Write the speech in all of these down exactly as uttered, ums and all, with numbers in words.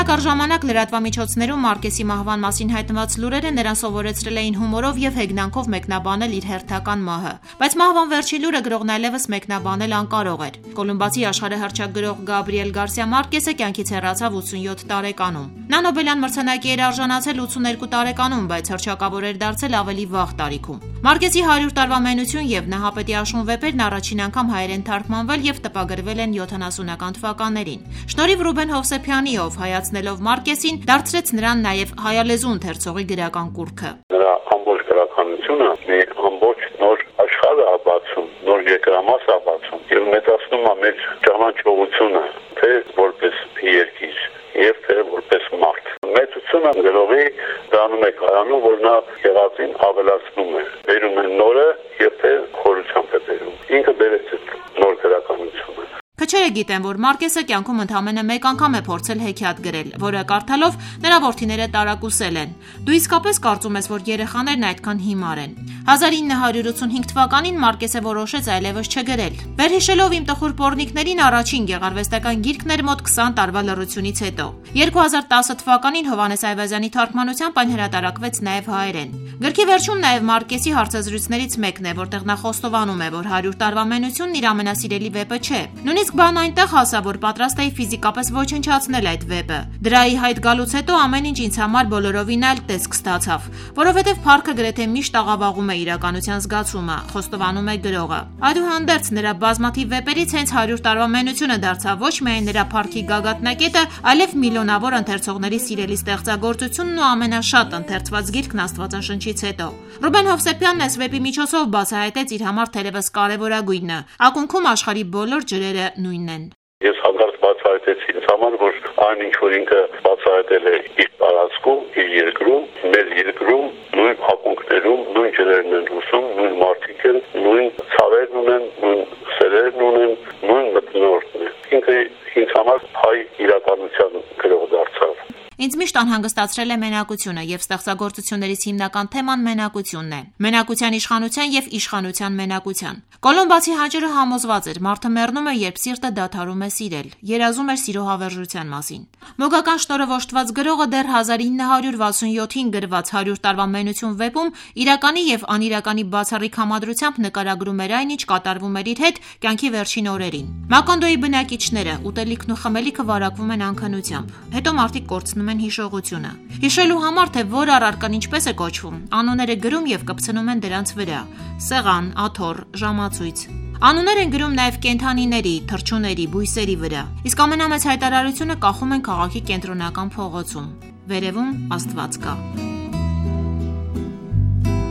Տևակար ժամանակ լրատվամիջոցներում Մարկեսի մահվան մասին հայտնված լուրերը նրան սովորեցրել էին հումորով և հեգնանքով մեկնաբանել իր հերթական մահը։ Բայց մահվան վերջի լուրը գրողն այլևս մեկնաբանել անկարող էր։ Կոլումբացի աշխարհահռչակ գրող Գաբրիել Գարսիա Մարկեսը կյանքից հեռացավ ութսունյոթ տարեկանում։ Նա Նոբելյան մրցանակի էր արժանացել ութսուներկու տարեկանում, բայց հռչակավոր էր դարձել ավելի վաղ տարիքում։ Մարկեսի հարյուր տարվա մենություն և Նահապետի աշուն վեպերն առաջին անգամ հայերեն թարգմանվել և տպագրվել են յոթանասունական թվականներին։ Շնորհիվ Ռուբեն Հովսեփյանի, ով հայացնելով Մարկեսին, դարձրեց նրան նաև հայալեզու ընթերցողի գրական կուռքը։ Նրա ամբողջ գրականությունը մի ամբողջ նոր աշխարհ է բացում, նոր երկրամաս է բացում և մեծացնում է մեր ճանաչողությունը, թե որպես երկիր և թե որպես մարդ։ Մեծությունը գրողի դառնում է կայանում, որ նա եղածին ավելացնում է, բերում է նորը և թե խորությամբ է բերում։ Ինքը բերեց այդ նոր գրականությունը։ Քչերը գիտեն, որ Մարկեսը կյանքում ընդամենը մեկ անգամ է փորձել հեքիաթ գրել, որը կարդալով նրա որդիները տարակուսել են։ Դու իսկապես կարծում ես, որ երեխաներն այդքան հիմար են։ հազար ինը հարյուր ութսունհինգ թվականին Մարկեսը որոշեց այլևս չգրել։ Վերհիշելով Իմ տխուր պոռնիկներին առաջին գեղարվեստական գիրքն էր մոտ քսան տարվա լռությունից հետո։ երկու հազար տասը թվականին Հովհաննես Այվազյանի թարգմանությամբ այն հրատարակվեց նաև հայերեն։ Գրքի վերջում նաև Մարկեսի հարցազրույցներից մեկն է, որտեղ նա խոստովանում է, որ հարյուր տարվա մենությունն իր ամենասիրելի վեպը չէ։ Նույնիսկ բան այնտեղ հասավ, որ պատրաստ էի ֆիզիկապես ոչնչացնել այդ վեպը։ Դրա ի հայտ գալուց հետո ամեն ինչ ինձ համար բոլորովին այլ տեսք ստացավ, որովհետև փառքը գրեթե միշտ աղավաղում է իրականության զգացումը, խոստովանում է գրողը։ Այդուհանդերձ նրա բազմաթիվ վեպերից հենց հարյուր տարվա մենությունը դարձավ ոչ միայն նրա փառքի գագաթնակետը, այլև միլիոնավոր ընթերցողների սիրելի ստեղծագործությունն ու ամենաշատ ընթերցված գիրքն Աստվածաշնչից հետո։ Ռուբեն Հովսեփյանն այս վեպի միջոցով բացահայտեց իր համար թերևս կարևորագույնը։ Ակունքում աշխարհի բոլոր ջրերը նույնն են։ Ես հանկարծ բացահայտեցի ինձ համար, որ այն ինչ որ ինքը բացահայտել է իր տարածքում, իր երկրում, մեր երկրում, նույն ակունքներում, նույն ջրերն են հոսում, նույն մարդիկ են, նույն ցավերն ունեն, նույն սերերն ունեն, նույն մթնոլորտն է։ Ինքը ինձ համար հայ իրականության գրող դարձավ։ Ինձ միշտ անհանգստացրել է մենակությունը, և ստեղծագործություններից հիմնական թեման մենակությունն է։ Մենակության իշխանության և իշխանության մենակության։ Կոլումբացի հաջորը համոզված էր, մարդը մեռնում է, երբ սիրտը դադարում է սիրել, երազում էր սիրո հավերժության մասին։ Մոգական շնորհը ոչտված գրողը դեռ հազար ինը հարյուր վաթսունյոթին գրված հարյուր տարվա մենություն վեպում իրականի և անիրականի բացառիկ համադրությամբ նկարագրում էր այն, ինչ կատարվում էր իր հետ կյանքի վերջին օրերին։ Մակոնդոյի բնակիչները ուտելիքն ու խմելիքը վարակվում են անքնությամբ, հետո մարդիկ կորցնում են հիշողությունը։ Հիշելու համար, թե որ առարկան ինչպես է կոչվում, անուններ է գրում և կպցնում են դրանց վրա՝ սեղան, աթոռ, ժամացույց։ Անուններ են գրում նաև կենդանիների, թռչունների, բույսերի վրա։ Իսկ ամենամեծ հայտարարությունը կախում են քաղաքի կենտրոնական փողոցում։ Վերևում Աստված կա։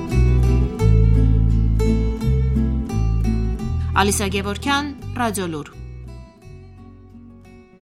Ալիսա Գևորգյան, Ռադիոլուր։